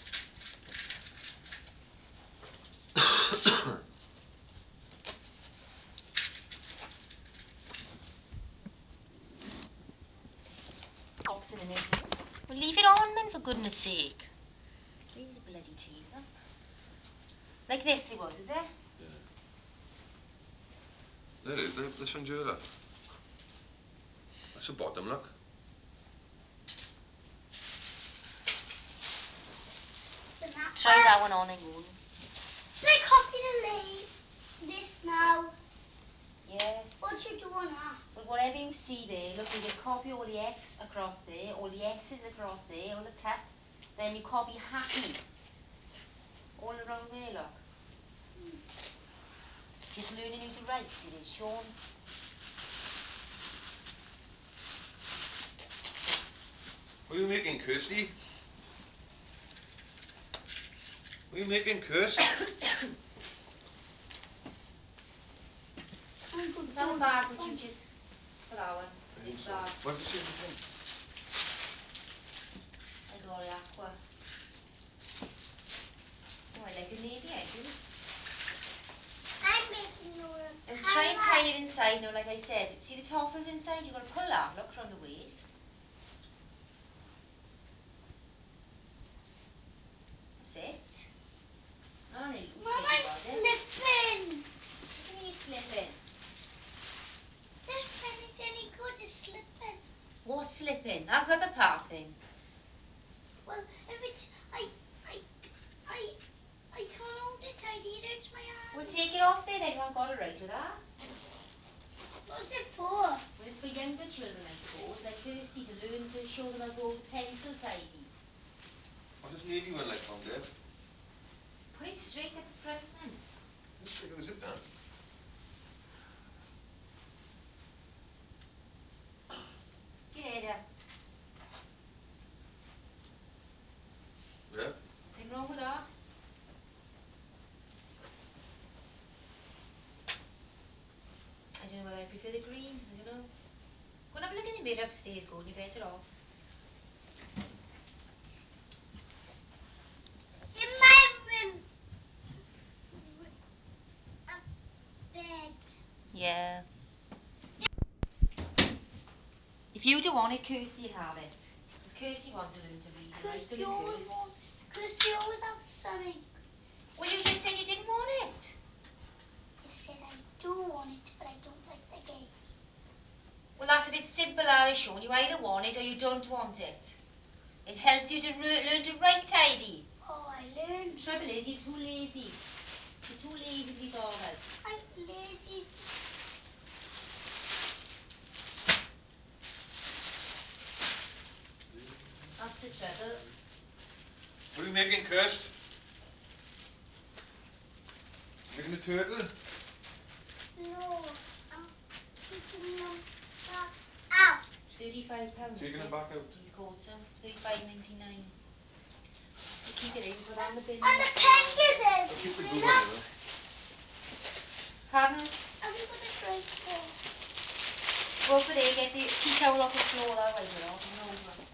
S3: Pops in it. Well, leave it on, man, for goodness sake. Leave the bloody teeth up. Like this it was, is it?
S5: Yeah. There it is. This one's your. That's the bottom, look.
S3: Try that one on and go.
S6: Can I copy this now?
S3: Yes.
S6: What do you do on that?
S3: Well, whatever you see there, look, you just copy all the F's across there, all the S's across there, all the tap. Then you copy happy. All around there, look. Just learning how to write, it is, Sean.
S5: What are you making, Kirsty? What are you making, Kirsty?
S6: I'm good
S3: Is that
S6: for
S3: the bag
S6: this
S3: that you
S6: one.
S3: just put that one?
S5: I
S3: This
S5: think so.
S3: bag.
S5: What does it say on the tin?
S3: I got it aqua. Oh, I like the navy, I do.
S6: I'm making you a
S3: And try and tie
S6: colour.
S3: it inside now, like I said. See the tassels inside? You've got to pull that, look, from the waist. That's it. Not really
S6: Mum,
S3: slippery,
S6: I'm
S3: was it?
S6: slipping.
S3: What do you mean slipping?
S6: This pen is any good, it's slipping.
S3: What's slipping? That rubber part thing.
S6: Well, if it's, I, I, I can't hold it tidy, it hurts my
S3: Well,
S6: hand.
S3: take it off then, if you haven't got it right with that.
S6: What's it for?
S3: Well, it's for younger children, I suppose, like Kirsty, to learn to show them how to hold a pencil tidy.
S5: What's this navy one like from there?
S3: Put it straight up the front, man.
S5: Just taking the zip down.
S3: Get it up.
S5: Yeah?
S3: Nothing wrong with that. I don't know whether I prefer the green, I don't know. Go and have a look in the mirror upstairs, Gordon, you're better off.
S6: In my room. Bed.
S3: Yeah. If you don't want it, Kirsty'll have it. Because Kirsty wants to learn to read and write,
S6: Kirsty
S3: doesn't
S6: always
S3: Kirst?
S6: wants, Kirsty always has something.
S3: Well, you just said you didn't want it.
S6: I said I do want it, but I don't like the game.
S3: Well, that's a bit simple, Alice, Sean. You either want it or you don't want it. It helps you to learn to write tidy.
S6: Oh, I learned.
S3: The trouble is, you're too lazy. You're too lazy to be bothered.
S6: I'm lazy.
S3: That's the trouble.
S5: What are you making, Kirst? Chicken and turtle?
S6: No, I'm taking them back out.
S3: £35 it
S5: Taking them
S3: says.
S5: back out.
S3: He's called some. 35.99. You keep it in, put that in the bin.
S6: And the penguin
S5: I'll
S6: is
S5: keep the blue
S6: moving
S5: one
S6: up.
S5: though.
S3: Pardon?
S6: Have you got a great ball?
S3: Go for there, get the tea towel off the floor, that wipe it off, and an old one.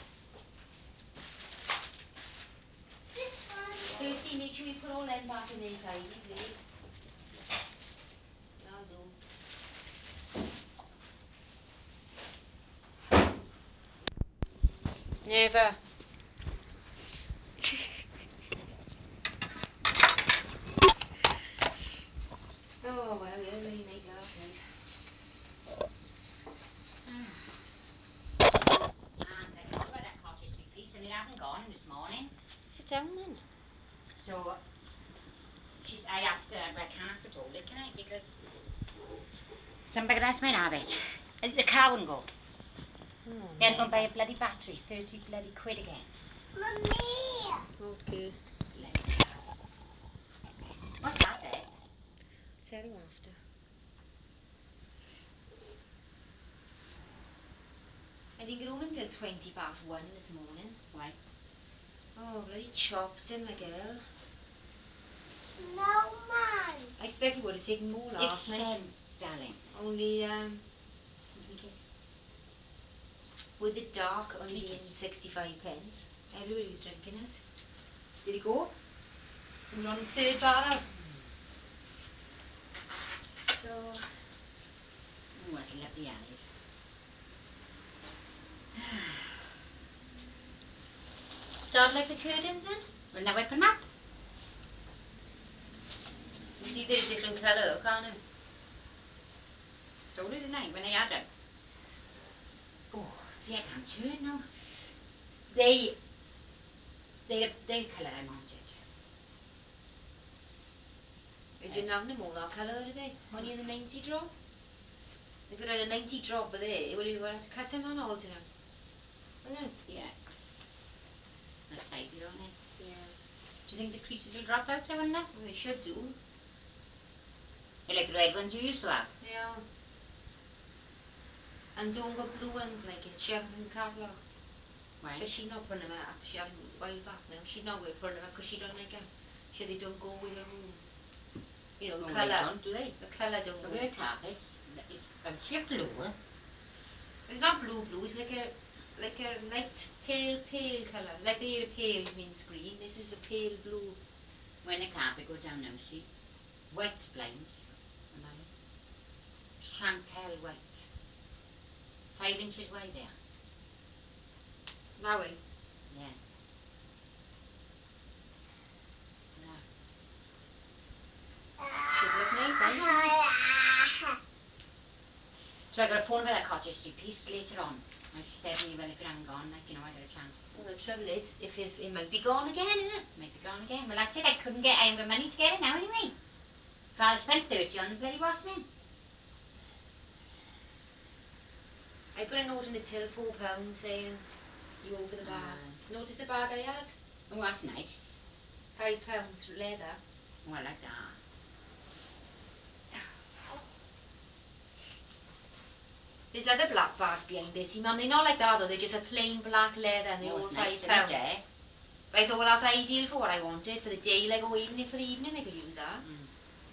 S6: This one.
S3: Firstly, make sure you put all them back in there tidy, please. That'll do. Never. Oh, well, we had a rainy night last night. And I told about that cottage sweet piece, and it hasn't gone this morning.
S4: Sit down then.
S3: So, I asked her, but I can't ask her to hold it, can I? Because some bugger else might have it. The car wouldn't go. They had to go and buy a bloody battery, 30 bloody quid again.
S6: Mummy.
S4: Old cursed.
S3: Bloody cars. What's that there?
S4: Tell you after.
S3: I didn't get home until 20 past 1 this morning.
S4: Why?
S3: Oh, bloody chops in my girl.
S6: Snowman.
S3: I expect it would have taken more last night.
S4: Darling.
S3: Only,
S4: Give me a kiss.
S3: with the dark only
S4: Me
S3: being
S4: kiss.
S3: 65 pence, everybody was drinking it. Did it go? We were on the third barrel. So,
S4: Oh, that's lovely eyes.
S3: Dad like the curtains in?
S4: Well, now open them up.
S3: You see they're a different colour though, can't you?
S4: Told her, didn't I, when I had them? Oh, see, I can't turn now. They're the colour I wanted.
S3: They didn't have no more that colour, did they? Only in the 90 drop? If it had a 90 drop of there, well, you would have to cut him and alter him. Wouldn't you?
S4: Yeah. That's tidy, don't it?
S3: Yeah.
S4: Do you think the creases will drop out, I wonder?
S3: Well, they should do.
S4: They're like the red ones you used to have.
S3: Yeah. And don't got blue ones like it. She had them from the catalogue.
S4: Why?
S3: But she's not putting them up. She had them a while back now. She's not putting them up because she don't like them. She said they don't go with her room. You know, the
S4: No,
S3: colour.
S4: they don't, do they?
S3: The colour don't
S4: Look
S3: go.
S4: at the carpet. It's actually blue.
S3: It's not blue blue, it's like a light pale colour. Like the pale means green. This is the pale blue.
S4: When the carpet go down now, see? White blinds. And I Chantel white. 5 inches wide there.
S3: That way.
S4: Yeah. Yeah.
S3: Should look nice, eh?
S4: So I got a phone about that cottage street piece later on. And she said to me, well, if it hadn't gone, like, I got a chance.
S3: Well, the trouble is, if it might be gone again, isn't it?
S4: Might be gone again. Well, I said I couldn't get, I haven't got money to get it now anyway. Father spent 30 on the bloody washing.
S3: I put a note in the till, £4 saying you owe for the bag. Notice the bag I had?
S4: Oh, that's nice.
S3: £5 leather.
S4: Oh, I like that.
S3: There's other black bags behind this, see, Mum, they're not like that though, they're just a plain black leather and they're
S4: Oh,
S3: all
S4: it's nice,
S3: £5.
S4: isn't it?
S3: But I thought, well, that's ideal for what I wanted, for the day, like, or even for the evening I could use that.
S4: Mm.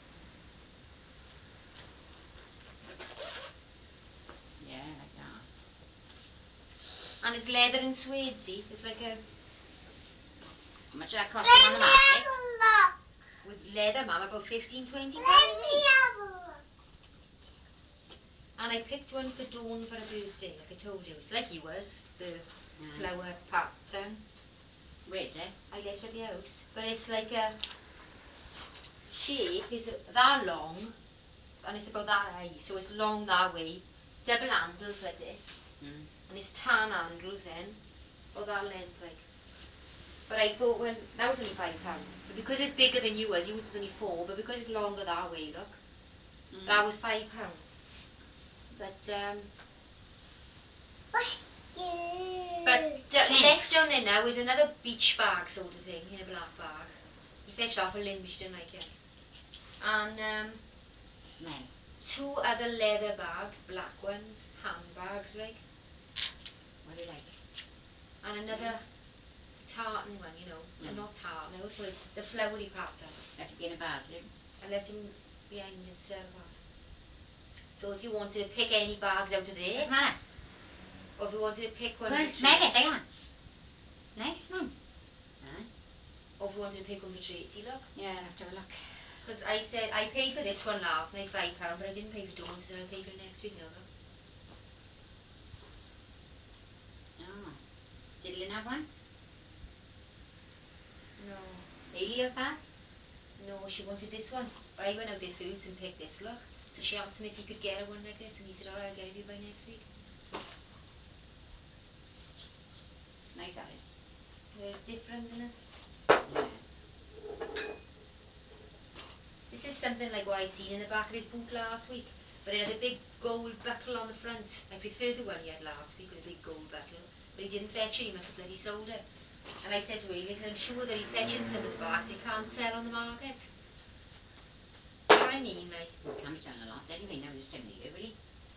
S4: Yeah, I like that.
S3: And it's leather and suede, see, it's like a,
S4: How much did that cost you on the market?
S3: with leather, Mum, about 15, 20
S6: Let
S3: pounds.
S6: me have a look.
S3: And I picked one for Dawn for her birthday, like I told you, it's like yours, the
S4: Mm.
S3: flower pattern.
S4: Where is it?
S3: I left it at the house, but it's like a shape is that long, and it's about that high, so it's long that way, double handles like this,
S4: Mm.
S3: and it's tan handles then, about that length like. But I thought, well, that was only £5, but because it's bigger than yours is only 4, but because it's longer that way, look, that was £5. But left down there now is another beach bag sort of thing in a black bag. He fetched off a limb, she didn't like it. And
S6: Smell.
S3: 2 other leather bags, black ones, handbags like,
S6: What do you like?
S3: and another tartan one, you know, not tartan, I always call it the flowery pattern.
S6: Let it be in a bag, do you?
S3: I let him behind and sell that. So if you wanted to pick any bags out of there,
S6: Doesn't matter.
S3: or if you wanted to pick one
S6: Go
S3: for
S6: and smell
S3: Tracy,
S6: it, hang on. Nice one. Huh?
S3: or if you wanted to pick one for Tracy, look.
S6: Yeah, I'll have to have a look.
S3: Because I said, I paid for this one last night, £5, but I didn't pay for Dawn's, so I'll pay for it next week now, look.
S6: Oh. Did Lynn have one?
S3: No.
S6: Hayley have that?
S3: No, she wanted this one. But I went out there first and picked this, look. So she asked him if he could get her one like this, and he said, alright, I'll get it for you by next week.
S6: It's nice, that is.
S3: Yeah, it's different, isn't it?
S6: Yeah.
S3: This is something like what I seen in the back of his boot last week. But it had a big gold buckle on the front. I prefer the one he had last week with a big gold buckle. But he didn't fetch it, he must have bloody sold it. And I said to Ailey, I'm sure that he's fetching some of the bags he can't sell on the market. You know what I mean, like?
S6: Well, can't be selling a lot anyway now this time of the year, will he?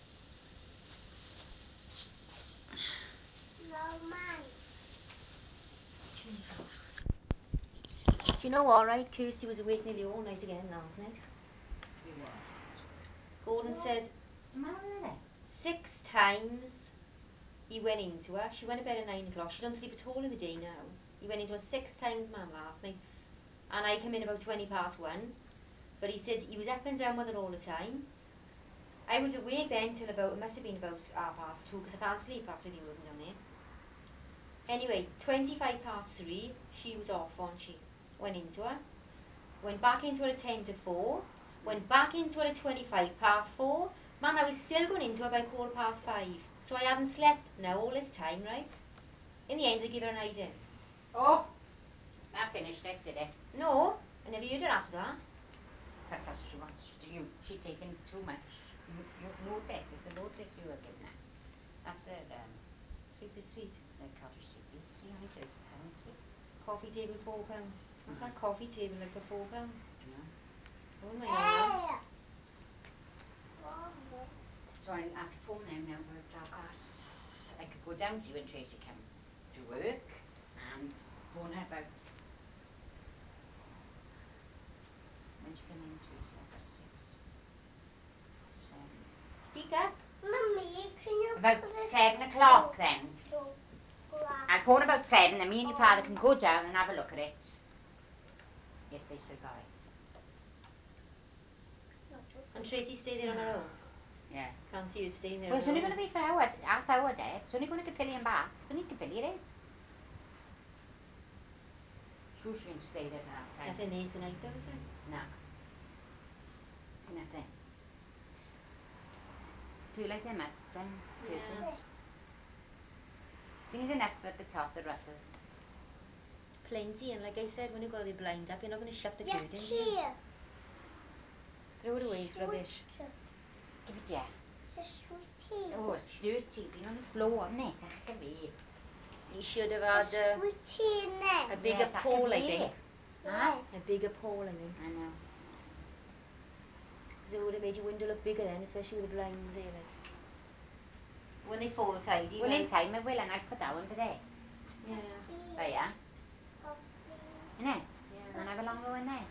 S3: No, man. Turn this off. Do you know what, right? Kirsty was awake nearly all night again last night.
S6: You what?
S3: Gordon said
S6: What's the matter with her?
S3: 6 times he went into her. She went to bed at 9 o'clock. She doesn't sleep at all in the day now. He went into her 6 times, ma'am, last night. And I came in about 20 past 1. But he said he was up and down with her all the time. I was awake then till about, it must have been about 2:30, because I can't sleep after being woken down there. Anyway, 25 past 3, she was off, wasn't she? Went into her. Went back into her at 10 to 4. Went back into her at 25 past 4. Mum, I was still going into her by 5:15. So I hadn't slept now all this time, right? In the end, I gave her a night in.
S6: Oh! That finished it, did it?
S3: No, I never heard her after that.
S6: Because that's what she wants. She'd taken too much notice. It's the notice you were giving her. That's the,
S3: Sweet is sweet.
S6: the cottage cheese. £330 sweet.
S3: Coffee table, £4. What's
S6: Mhm.
S3: that coffee table like for £4?
S6: Yeah.
S3: Oh my god.
S6: So I'll have to phone them now about 5:30. I could go down to you when Tracy come to work and phone her about when she come in, Tracy, 6:30. 7.
S3: Speak up.
S6: Mummy, can you about 7 o'clock then. I'll phone about 7 and me and your father can go down and have a look at it. If they still got it.
S3: And Tracy stay there on her own.
S6: Yeah.
S3: Can't see her staying there
S6: Well,
S3: on
S6: it's
S3: her
S6: only
S3: own.
S6: going to be for hour, half hour, Deb. It's only going to Capillion back. It's only Capillion it is. Sure she can stay there for that time.
S3: Nothing there tonight though, is there?
S6: No. Nothing. So you like them up then, curtains?
S3: Yeah.
S6: Do you need enough at the top, the ruffles?
S3: Plenty, and like I said, when you got the blind up, you're not going to shut the
S6: Yeah,
S3: curtains.
S6: here.
S3: Throw it away, it's rubbish.
S6: Give it here. Oh, it's dirty. Been on the floor, hasn't it? Achary.
S3: You should have had a bigger
S6: Yes,
S3: pole, I
S6: achary.
S3: think.
S6: Huh?
S3: A bigger pole, I think.
S6: I know.
S3: Because it would have made your window look bigger then, especially with the blinds there, like. When they fall tidy,
S6: Well,
S3: then...
S6: in time I will, and I'll put that one today.
S3: Yeah.
S6: There, yeah? Innit?
S3: Yeah.
S6: And have a longer one there.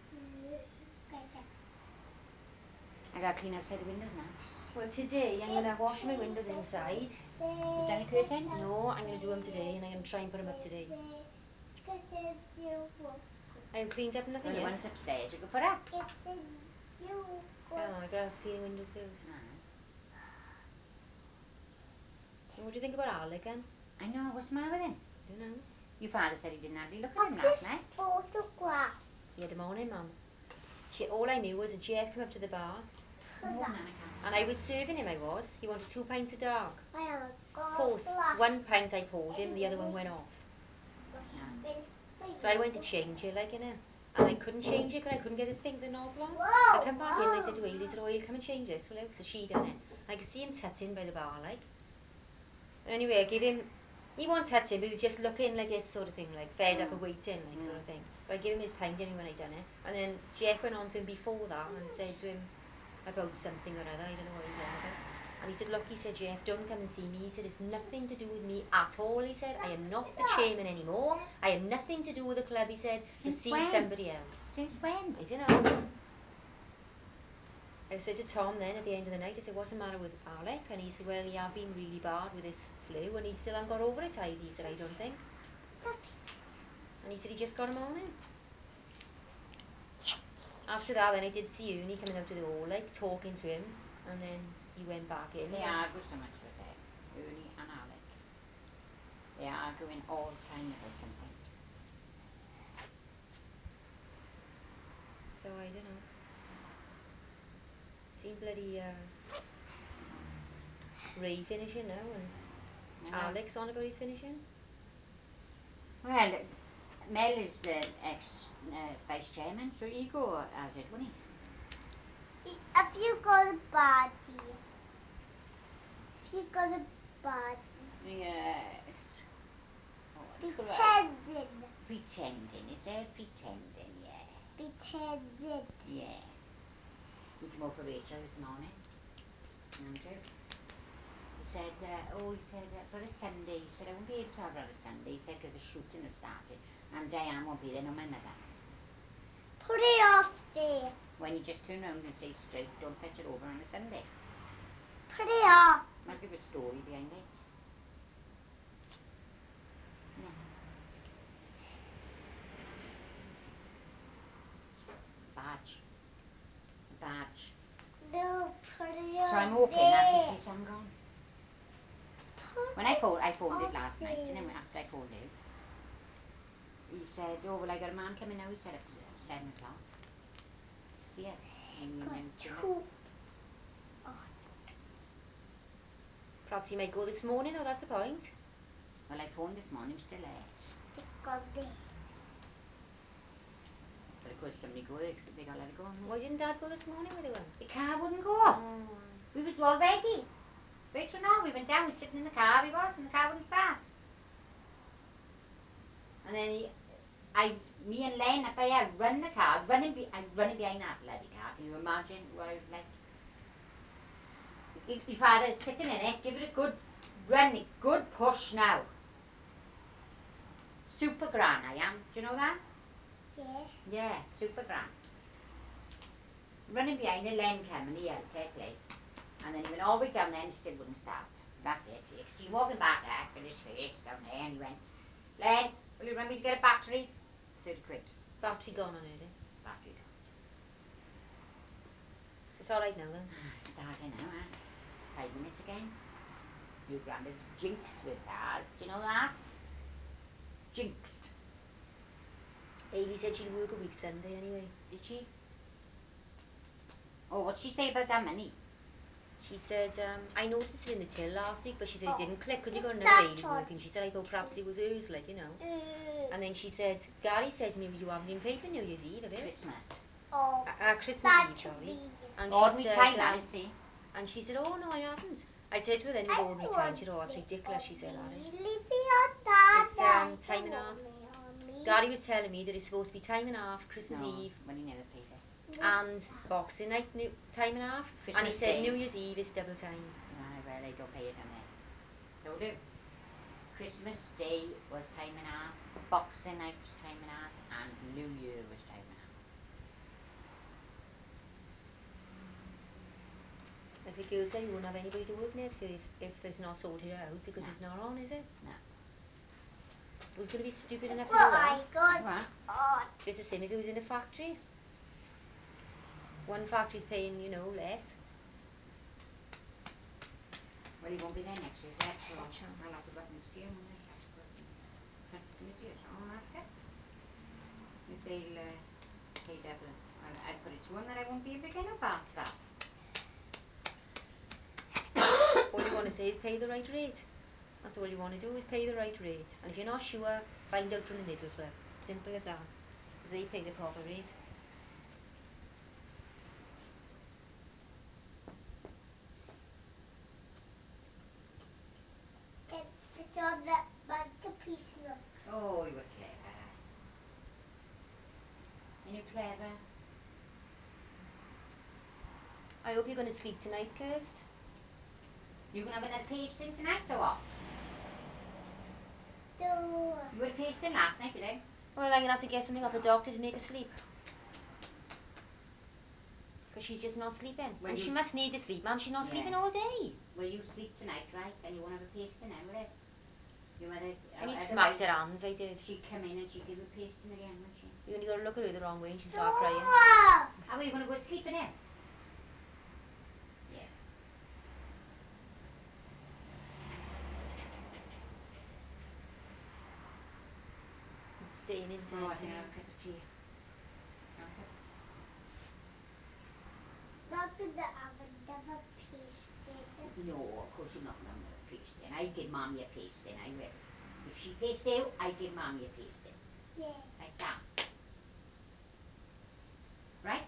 S6: I gotta clean outside the windows now.
S3: Well, today I'm going to wash my windows inside.
S6: You've done the curtains?
S3: No, I'm going to do them today, and I'm going to try and put them up today. I have cleaned up nothing
S6: Well, the
S3: yet.
S6: ones upstairs you could put up.
S3: Oh, I've got to have to clean the windows first. So what do you think about Alec, then?
S6: I know, what's the matter with him?
S3: I don't know.
S6: Your father said he didn't hardly look at him last night.
S4: Photograph.
S3: He had him on him, Mum. All I knew was that Jeff came up to the bar,
S6: No, Nana can't.
S3: and I was serving him, I was. He wanted 2 pints of dark.
S4: I have a
S3: Of course, 1 pint I poured him, the other one went off.
S6: Yeah.
S3: So I went to change it, like, innit? And I couldn't change it because I couldn't get the thing, the nozzle on. I come back in and I said to Ailey, he said, oh, you'll come and change this, will you? So she done it. I could see him tutting by the bar, like. Anyway, I gave him, he wasn't tutting, but he was just looking like this sort of thing, like, fed up of waiting, like, sort of thing. But I gave him his pint anyway when I done it. And then Jeff went on to him before that and said to him about something or other, I don't know what he was on about. And he said, look, he said, Jeff, don't come and see me. He said, it's nothing to do with me at all. He said, I am not the chairman anymore. I have nothing to do with the club, he said, to
S6: Since
S3: see
S6: when?
S3: somebody else.
S6: Since when?
S3: I don't know. I said to Tom then at the end of the night, I said, what's the matter with Alec? And he said, well, he had been really bad with his flu and he still hasn't got over it, Heidi. He said, I don't think. And he said he just got him on him. After that, then I did see Uni coming out of the hall, like, talking to him. And then he went back in.
S6: They argue so much with them, Ernie and Alec. They're arguing all the time about something.
S3: So I don't know. Seen bloody Ray finishing now and Alex on about his finishing.
S6: Well, Mel is the ex-vice chairman, so you go as it, won't he?
S7: Have you got a body? Have you got a body?
S6: Yes. Oh,
S7: Pretending.
S6: Pretending, is it? Pretending, yeah.
S7: Pretending.
S6: Yeah. He came over for Rachel this morning. Andrew. He said, for a Sunday, he said, I won't be able to have her on a Sunday. He said, because the shooting has started. And Diane won't be there, nor my mother.
S7: Put it off there.
S6: When you just turn around and say straight, don't fetch it over on a Sunday.
S7: Put it off.
S6: Might give a story behind it. Yeah. Badge. A badge.
S7: No, put it
S6: So I'm
S7: off
S6: hoping that's
S7: there.
S6: in case I'm gone.
S7: Put
S6: When I phoned it last
S7: there.
S6: night, and then after I phoned him, he said, oh, well, I got a man coming now. He said at 7 o'clock. See it. And you
S7: Got
S6: may turn up.
S7: two.
S3: Perhaps he might go this morning though, that's the point.
S6: Well, I phoned this morning, still there.
S7: Got this.
S6: But of course, somebody go, they got to let it go.
S3: Why didn't Dad go this morning with him?
S6: The car wouldn't go.
S3: Oh.
S6: We was all ready. Rachel, no, we went down, we were sitting in the car, we was, and the car wouldn't start. And then me and Len up there, run the car, running behind that bloody car. Can you imagine what I was like? Your father sitting in it, give it a good run, good push now. Super gran I am, do you know that?
S7: Yes.
S6: Yeah, super gran. Running behind it, Len came and he helped it, like. And then he went all the way down there and it still wouldn't start. That's it. You could see him walking back there with his face down there and he went, Len, will you run me to get a battery? 30 quid.
S3: Battery gone on it, eh?
S6: Battery gone.
S3: So it's alright now then?
S6: Starting now, 5 minutes again. Your granddad's jinxed with ours. Do you know that? Jinxed.
S3: Hayley said she'll work a week Sunday anyway.
S6: Did she? Oh, what'd she say about that money?
S3: She said, I noticed it in the till last week, but she said it didn't click because you got another
S7: That
S3: lady
S7: one.
S3: working. She said, I thought perhaps it was hers, like, you know. And then she said, Gary said to me, you haven't been paid for New Year's Eve, have you?
S6: Christmas.
S7: Oh,
S3: Christmas
S7: that
S3: Eve,
S7: should
S3: sorry.
S7: be.
S3: And
S6: Ordinary
S3: she
S6: time,
S3: said,
S6: that is, see?
S3: and she said, oh no, I haven't. I said to her then it was
S7: I
S3: ordinary time. She said, oh, that's ridiculous. She said, that is.
S7: Leave me on that.
S3: It's time and a half.
S7: Me.
S3: Gary was telling me that it's supposed to be time and a half, Christmas
S6: No,
S3: Eve,
S6: well, he never paid it.
S3: and Boxing Night time and a half. And he
S6: Christmas
S3: said
S6: Day.
S3: New Year's Eve is double time.
S6: Well, I don't pay it on there. Told you. Christmas Day was time and a half, Boxing Night was time and a half, and New Year was time and a half.
S3: Like the girl said, you won't have anybody to work next year if it's not sorted out because
S6: No.
S3: it's not on, is it?
S6: No.
S3: Who's going to be stupid enough to
S7: Well,
S3: do that?
S7: I got
S6: What?
S7: on.
S3: Just the same if it was in a factory. One factory's paying, you know, less.
S6: Well, he won't be there next year yet, so
S3: Watch out.
S6: I'll have to go up and see him, won't I? Ask for committee or something, ask her. If they'll pay double. I'll put it to him that I won't be able to get no parts back.
S3: All you want to say is pay the right rate. That's all you want to do is pay the right rate. And if you're not sure, find out from the middle club. Simple as that. Because they pay the proper rate.
S7: It's on that mantelpiece, look.
S6: Oh, you were clever. clever.
S3: I hope you're going to sleep tonight, Kirst.
S6: You gonna have another pasting tonight or what?
S7: Do.
S6: You had a pasting last night, did I?
S3: Well, I'm going to have to get something off the doctor to make her sleep. Because she's just not sleeping.
S6: Well,
S3: And
S6: you
S3: she must need the sleep, man. She's not
S6: Yeah.
S3: sleeping all day.
S6: Will you sleep tonight, right? And you won't have a pasting then, will it? You mother.
S3: And he
S6: Otherwise,
S3: smacked her hands, I did.
S6: she'd come in and she'd give you pasting again, wouldn't she?
S3: You only got to look at her the wrong way and she'll start crying.
S6: How are you gonna go to sleep in here? Yeah.
S3: It's staying in
S6: Oh, I
S3: tonight.
S6: think I'll have a cup of tea. Have a cup?
S7: Not gonna have another pasting.
S6: No, of course you're not gonna have another pasting. I give Mommy a pasting, I will. If she paste you, I give Mommy a pasting.
S7: Yeah.
S6: Like that. Right?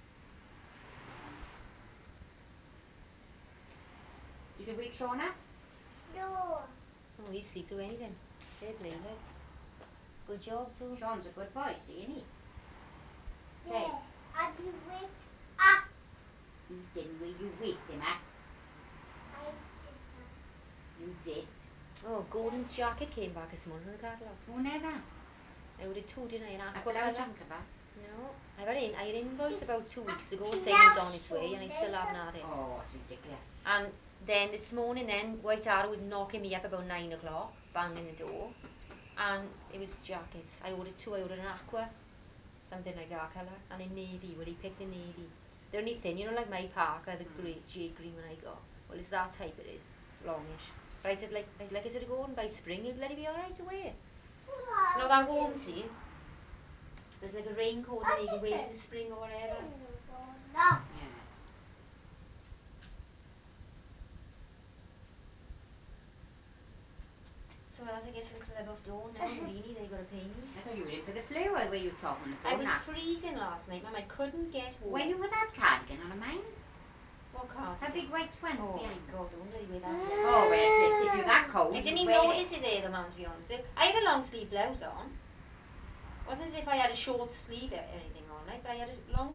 S6: Did you wake Sean up?
S7: No.
S3: Oh, he'd sleep through anything. Fair play, like. Good job, too.
S6: Sean's a good boy, see, ain't he?
S7: Yeah. And he wake up.
S6: He didn't wake you waked him up.
S7: I did that.
S6: You did.
S3: Oh, Gordon's jacket came back this morning in the catalogue.
S6: Oh, never.
S3: I ordered two, didn't I? An
S6: That
S3: aqua
S6: blouse
S3: colour.
S6: haven't come back.
S3: No. I've had an invoice about 2 weeks ago
S7: Can
S3: saying
S7: I
S3: it's on its way and I still
S7: show
S3: haven't
S7: them?
S3: had it.
S6: Oh, it's ridiculous.
S3: And then this morning White Arrow was knocking me up about 9 o'clock, banging the door. And it was jackets. I ordered two. I ordered an aqua, something like that colour, and a navy. Well, he picked the navy. They're only thin, you know, like my parka, the grey, jade green one I got. Well, it's that type it is, longish. But I said, like I said to Gordon, by spring you'll bloody be alright to wear. You know that warm, see? There's like a raincoat that you can wear in the spring or whatever.
S7: No.
S6: Yeah.
S3: So as I get to the club of dawn now, really, they got to pay me.
S6: I thought you were in for the flu, or were you talking on the
S3: I
S6: phone
S3: was
S6: now?
S3: freezing last night, Mum. I couldn't get home.
S6: When you with that cardigan on a mine?
S3: What cardigan?
S6: That big white one
S3: Oh my
S6: behind.
S3: God, don't let you wear that.
S6: Oh, well, if you're that cold,
S3: I
S6: you
S3: didn't even
S6: wear
S3: notice
S6: it.
S3: it either, man, to be honest. I had a long sleeve blouse on. Wasn't as if I had a short sleeve or anything on, like, but I had a long